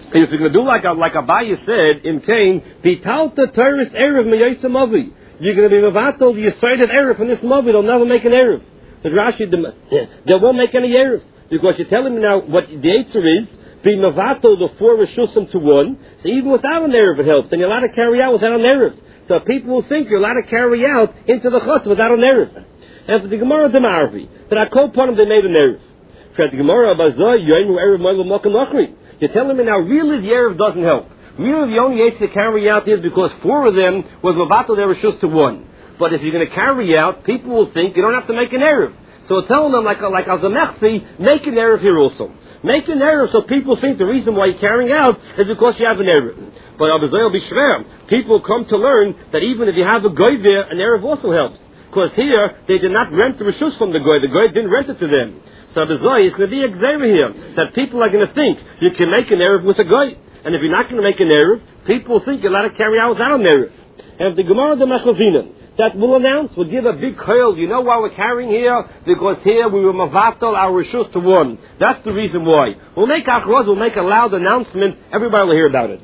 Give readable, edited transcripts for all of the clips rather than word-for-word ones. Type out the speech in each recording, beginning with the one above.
If you're going to do like Abaye said, in Cain, Pitalta terrorist Erev Meyasa Mavi. You're going to be Mavatal, the Yisrael Erev from this Mavi, they'll never make an Erev. So Rashi, they won't make any Erev. Because you're telling me now what the answer is, be Mavatal, the 4 Rishusim to 1, so even without an Erev it helps, and you're allowed to carry out without an Erev. So people will think you're allowed to carry out into the Chutz without an Erev. And for the Gemara the Marvi, that I call upon them, they made an Erev. For the Gemara, you're telling me now, really the Erev doesn't help. Really the only age to carry out is because 4 of them was Mavatal their Rishus to 1. But if you're going to carry out, people will think you don't have to make an Erev. So tell them, like Azamechzi, make an Erev here also. Make an Erev so people think the reason why you're carrying out is because you have an Erev. But Abazayel Bishver, people come to learn that even if you have a Goy there, an Erev also helps. Because here, they did not rent the Rishus from the Goy didn't rent it to them. So Abazayel, it's going to be a Xavier here, that people are going to think you can make an Erev with a Goy. And if you're not going to make an Erev, people will think you're allowed to carry out without an Erev. And the Gemara the Mechavina, that will announce, will give a big koil. You know why we're carrying here? Because here we were mavatal our rishus to 1. That's the reason why. We'll make achros, we'll make a loud announcement, everybody will hear about it.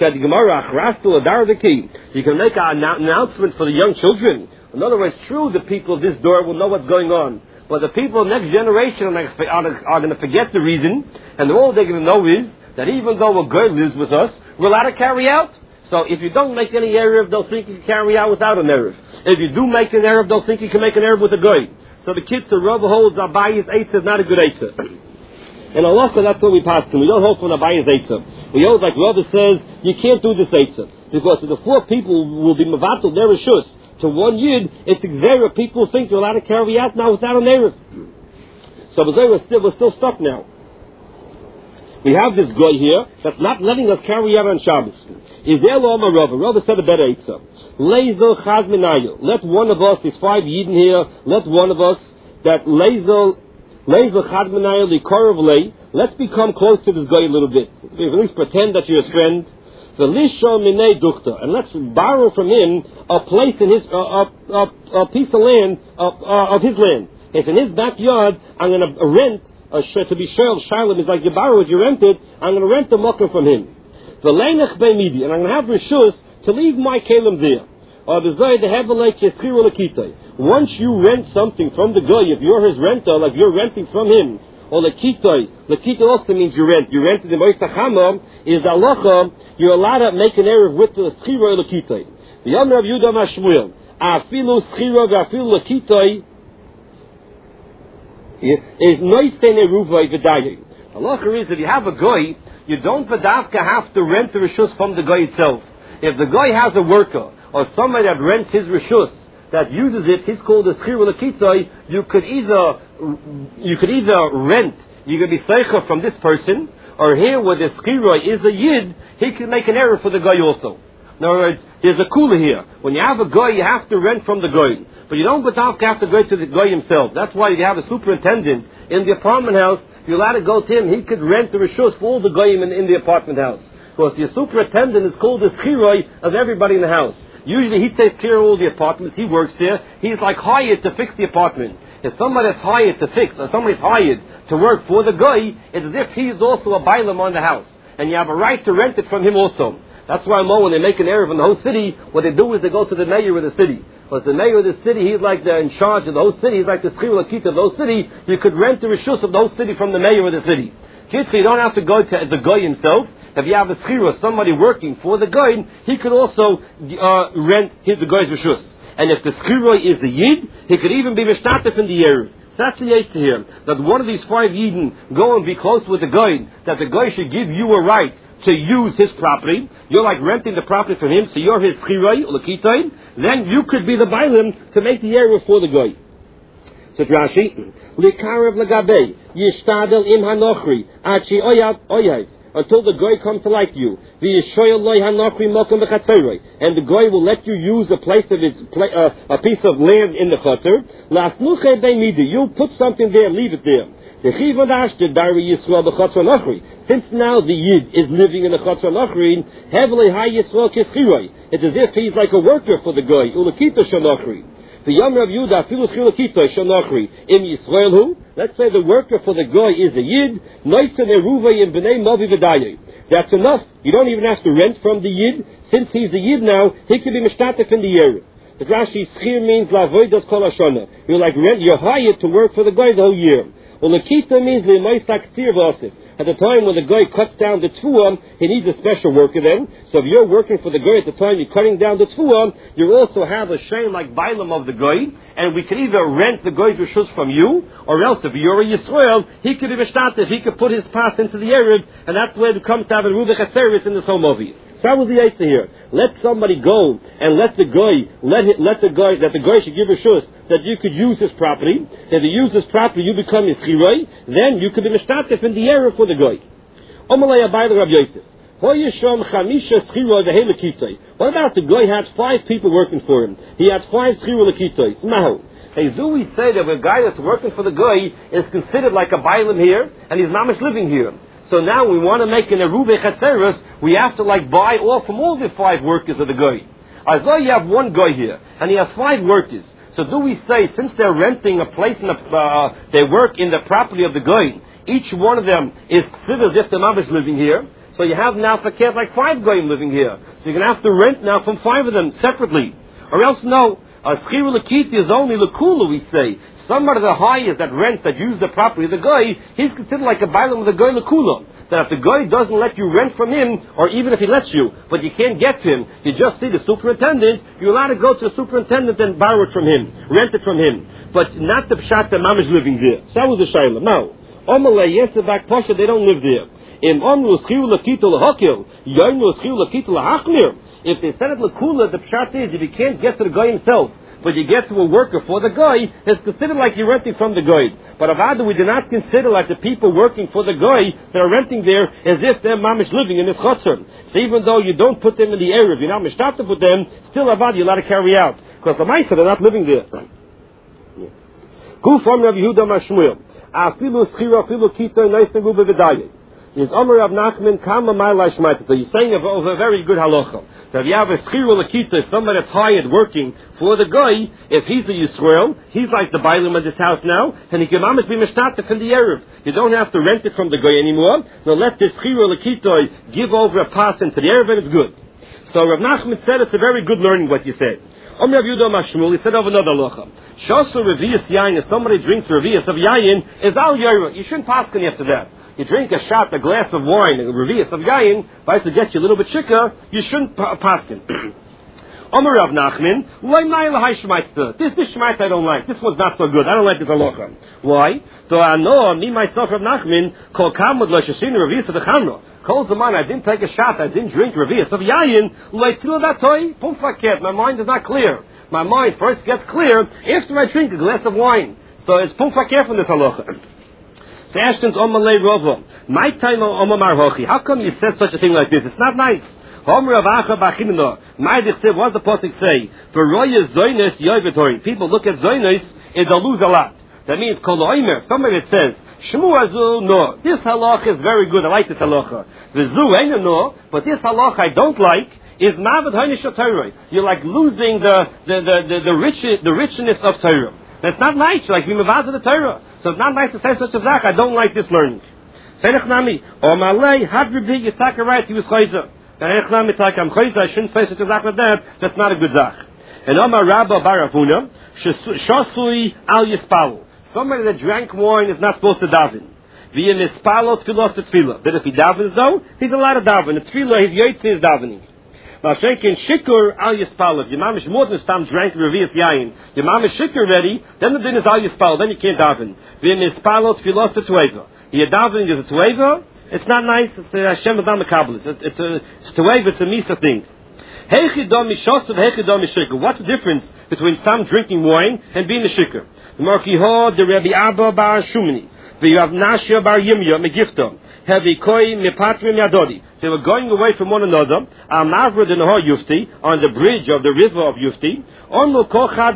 You can make an announcement for the young children. In other words, true, the people of this door will know what's going on. But the people of the next generation are going to forget the reason, and all they're going to know is that even though a girl lives with us, we're allowed to carry out. So if you don't make any Erev, they'll think you can carry out without an Erev. If you do make an Erev, they'll think you can make an Erev with a goy. So the kids, the Rabbi holds Abaye's Eitzah is not a good Eitzah. And Allah, that's what we pass to. We don't hold from Abaye's Eitzah. We hold like Rabbi says, you can't do this Eitzah. Because if the 4 people will be Mavatal, their Rishus, to 1 Yid, it's Xera. People think they're allowed to carry out now without an Erev. So we're still stuck now. We have this goy here that's not letting us carry out on Shabbos. Is there Lama Rava? Rava said a better Eitzah. Lezel Chaz Minayu. Let one of us, there's 5 Yidden here, let one of us, that Lezel Chaz Minayu, Likorov Lei, let's become close to this guy a little bit. At least pretend that you're his friend. Velisho Minei Dukta. And let's borrow from him a place in his, a piece of land, of his land. It's in his backyard. I'm going to rent, to be sure, Shiloh is like you borrow it, you rent it, I'm going to rent the mucker from him. And I'm going to have rishus to leave my kalim there. Once you rent something from the guy, if you're his renter, like you're renting from him, or lekitoi also means you rent. You rented the Moishe Chama is halacha. You're allowed to make an Erev with the schira lekitoi. The Yomer of Yudah Mashmuel afilu schira v'afilu lekitoi is noisen eruvay v'dayi. Halacha is if you have a guy, you don't badavka have to rent the rishus from the guy itself. If the guy has a worker or somebody that rents his rishus that uses it, he's called a schira lekitoi. You could either rent, you could be seicha from this person, or here where the schira is a yid, he can make an error for the guy also. In other words, there's a kula here. When you have a guy, you have to rent from the guy. But you don't have to go to the guy himself. That's why you have a superintendent in the apartment house. You're allowed to go to him. He could rent the rishus for all the goyim in the apartment house. Because the superintendent is called the schiroi of everybody in the house. Usually he takes care of all the apartments. He works there. He's like hired to fix the apartment. If somebody's hired to fix, or somebody's hired to work for the guy, it's as if he is also a bailam on the house. And you have a right to rent it from him also. That's why when they make an erev in the whole city, what they do is they go to the mayor of the city. But the mayor of the city, he's like in charge of the whole city. He's like the schira lekita of the whole city. You could rent the rishus of the whole city from the mayor of the city. Kids, you don't have to go to the guy himself. If you have a schira, somebody working for the guy, he could also rent the guy's rishus. And if the schira is the yid, he could even be mishtatef in the erev. So that's the yetzer here. That one of these 5 yidden go and be close with the guy. That the guy should give you a right to use his property. You're like renting the property from him, so you're his chiroi or lekitoi. Then you could be the bailim to make the area for the guy. So Rashi, likarev lagabe yishtadel im hanochri achi oyav until the goy comes to like you. And the goy will let you use a place of his a piece of land in the chutzner. You'll put something there, leave it there. Since now the yid is living in the chutzner nachri, it's as if he's like a worker for the goy. The Yomer of Yudah, Filu Schilakito, Shanachri, Im Yisrael who? Let's say the worker for the goy is a Yid, Noisen Eruvay in B'nai Mavi V'dayi. that's enough. You don't even have to rent from the Yid. Since he's a Yid now, he can be mishtatef in the Erev. The Rashi, schir means lavoidas kol hashana. You're like rent, you're hired to work for the guy the whole year. Well, lekita means le'maisak tzir v'asif. At the time when the guy cuts down the tfuah, he needs a special worker then. So if you're working for the guy at the time you're cutting down the tfuah, you also have a shame like bailam of the guy, and we can either rent the guy's rishus from you, or else if you're a Yisrael, he could be mishtatif, he could put his pass into the Erev, and that's where it comes to have a ruvech service in this whole movie. So that was the answer here. Let somebody go and let the guy should give a shus that you could use his property. If you use his property, you become his chiroi. Then you could be mishtatif in the Erev for the guy. Omalei abayla Rav Yosef. What about the guy has 5 people working for him? He has 5 chiroi lekitois. Maho. Hey, do we say that a guy that's working for the guy is considered like a bailam here, and he's mamish living here? So now we want to make an eruvei chatzeros, we have to buy off from all the 5 workers of the guy. As though you have one guy here, and he has 5 workers. So do we say, since they're renting a place, they work in the property of the guy, each one of them is considered as if the mamish living here. So you have now fakir 5 guys living here. So you're going to have to rent now from 5 of them separately. Or else no, a schiru lekiti is only lekula, we say. Somebody the highest that rents, that uses the property of the guy, he's considered like a bailam of the guy lekula. That if the guy doesn't let you rent from him, or even if he lets you, but you can't get to him, you just see the superintendent, you're allowed to go to the superintendent and borrow it from him, rent it from him. But not the pshat the mamish living there. So that was the shayla. Now, Omalei, yes, the back pasha, they don't live there. If they said it lekula, the pshat is, if you can't get to the guy himself, but you get to a worker for the guy, it's considered like you're renting from the guy. But avada, we do not consider like the people working for the guy that are renting there as if they're mamish living in this chutzner. So even though you don't put them in the Erev, you're not mishtatef with them, still avada, you're allowed to carry out. Because the Maisa, they're not living there. Kufam Rav Yehuda Mashmuel. Afilu schira, afilu kita, nice to move v'daye. Is Omer Rav Nachman kama ma'ilai shmaita. So you're saying of a very good halacha. So if you have a schira lekita, somebody that's hired working for the guy, if he's a Yisrael, he's like the bailam of this house now, and he can almost be mishtatef in the Erev. You don't have to rent it from the guy anymore. Now let this schira lekita give over a pass into the Erev, and it's good. So Rav Nachman said it's a very good learning what you said. Omer Rav Yehuda Mashmuel, he said of another halacha. Shasu revius yayin, if somebody drinks revius of yayin, is al yaira. You shouldn't paskin after that. You drink a glass of wine, a revius of yayin, if to get you a little bit chicker, you shouldn't paskin. Omer Rav Nachman, this shmaita I don't like. This one's not so good. I don't like this halacha. Why? So I know, me myself, Rav Nachman, kol kamud lo shashin revius of the chamra. Calls the man, I didn't take a shot, I didn't drink revius of yayin, my mind is not clear. My mind first gets clear after I drink a glass of wine. So it's pumfaker from this halacha. So Ashton's omalei rova. My time omamar hochi. How come you said such a thing like this? It's not nice. What's the pasuk say? For roya zoynes yovetori. People look at zoynes, they'll lose a lot. That means kol oimer. Somebody that says, Shmu azu no. This halacha is very good. I like this halacha. V'zu ena no. But this halacha I don't like is mavad hainish of Torah. You're like losing the richness of Torah. That's not nice. You're like mimavaz of the Torah. So it's not nice to say such a zach. I don't like this learning. Seinach nami. Omalei hadribi yitaka right. He was chayza. Seinach nami taka am chayza. I shouldn't say such a zach like that. That's not a good zach. And Omar Rabba Baravuna shasui al yispalu. Somebody that drank wine is not supposed to daven. V'ya mispalo tfilos tefillah. But if he davens though, he's allowed to daven. The tefillah, his yotze is davening. Mashenkin shikur al yispalo. If your mom is more than stam drank revius yayin, your mom is shikur ready, then the din is al yispalo. Then you can't daven. V'ya mispalo tfilos tefillah. Your davening is a tefillah. It's not nice. It's Hashem is not mekabel. It's a tefillah. It's a misa thing. What's the difference between stam drinking wine and being a shikur? The Markiho, the Rabbi Abba Bar Shumini, the Rav Nashia Bar Yimya Megifta, Hevikoi Mepatrim Yadodi. They were going away from one another. Amavra the Nahor Yufti, on the bridge of the river of Yufti. Now when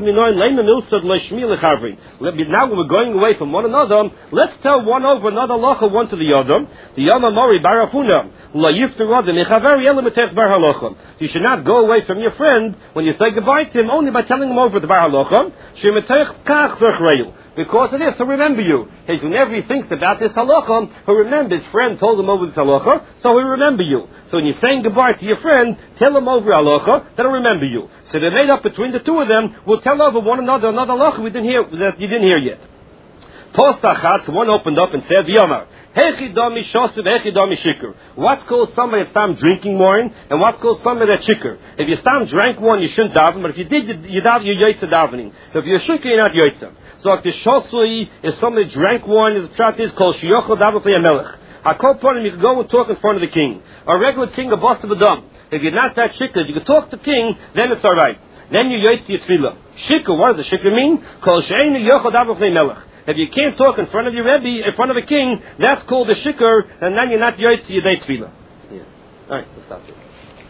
we're going away from one another, let's tell one over another lacha one to the other. The Yama Mori Barafuna, La Yifta Radam, Echaveri Elemetech Bar Halacha. You should not go away from your friend when you say goodbye to him only by telling him over the Bar Halacha. Shemetech Kach Zechreyu. Because of this, he'll remember you. Because whenever he thinks about this halacha, he'll remember his friend told him over this halacha, so he'll remember you. So when you're saying goodbye to your friend, tell him over halacha, that'll remember you. So they made up between the two of them, we'll tell over one another another halacha that you didn't hear yet. Postachatz, one opened up and said, Yomar, Hechidami Shosiv, Hechidami Shikr. What's called somebody that stopped drinking wine, and what's called somebody that shikr? If you stopped drank one, you shouldn't daven, but if you did, you're yoytza davening. So if you're shikr, you're not yoytza. So if the Shosui is somebody that drank wine, the pshat is called Shiyochel Daven Plei HaMelech. HaKol Ponim, you can go and talk in front of the king. A regular king, a boss of a dam. If you're not that shikr, you can talk to the king, then it's alright. Then you yoytza your tefillah. Shikr, what does the shikr mean? Kol she'einu yochel daven Plei HaMelech. If you can't talk in front of your Rebbe, in front of a king, that's called a shikr, and then you're not yoytza your day tefillah. Yeah. Alright, let's stop here.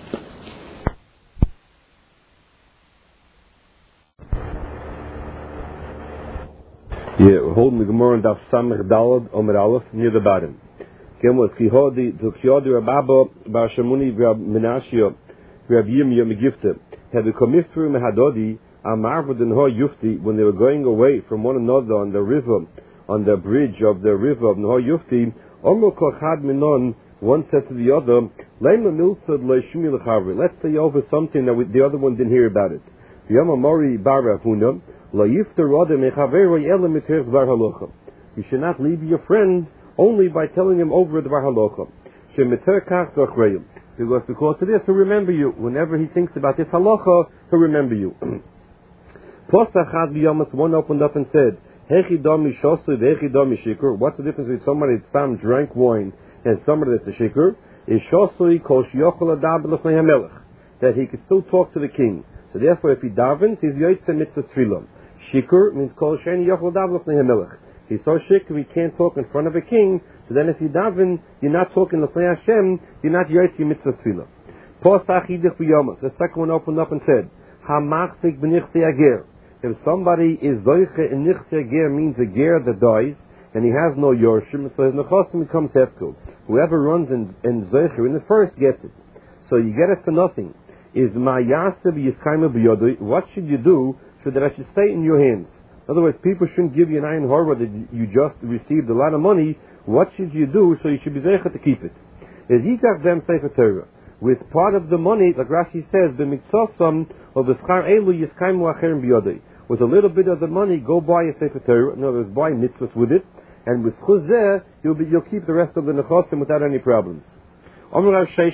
Yeah, we're holding the Gemara in Daf Samech Dalad Omer Aleph near the bottom. Gemara Kihodi to Kiyodi Rababa Bar Shamuni Rab Menashio Rab Yirmiyah Megifta had the Komifru Mehadodi Amarvud and Ho Yufti when they were going away from one another on the river, on the bridge of the river of Ho Yufti. Omer Kochad Minon, one said to the other, Lema Milsad Leishmi Lechavri. Let's say over something that the other one didn't hear about it. Yama Mori Bar Rafuna. You should not leave your friend only by telling him over the Dvar Halacha. Because of this, he'll remember you. Whenever he thinks about this halacha, he'll remember you. One opened up and said, What's the difference between somebody that's drank wine and somebody that's a shikr? That he can still talk to the king. So therefore, if he davens, he's yoytze mitzvah tefillah. Shikr means kol she'einu yochel daven l'fnei hamelech. He's so shikr he can't talk in front of a king. So then, if you daven, you're not talking l'fnei Hashem. You're not yoytze mitzvah tefillah. Posach idich b'yomas. The second one opened up and said, Hamachzik b'nichse ager. If somebody is zoiche in nichse ager means a ger that dies and he has no yorshim, so his nechosim becomes hefkul. Whoever runs in zoiche in the first gets it. So you get it for nothing. Is ma'yaseh b'yiskayma b'yodoi? What should you do so that I should stay in your hands? In other words, people shouldn't give you an ayin horror that you just received a lot of money. What should you do so you should be zeicha to keep it? Is yikach them sefer Torah with part of the money, like Rashi says, the mitzosam of the schar elu yiskaymu acherim b'yodoi. With a little bit of the money, go buy a sefer Torah. In other words, buy mitzvahs with it, and with chuzeh you'll keep the rest of the nechosim without any problems.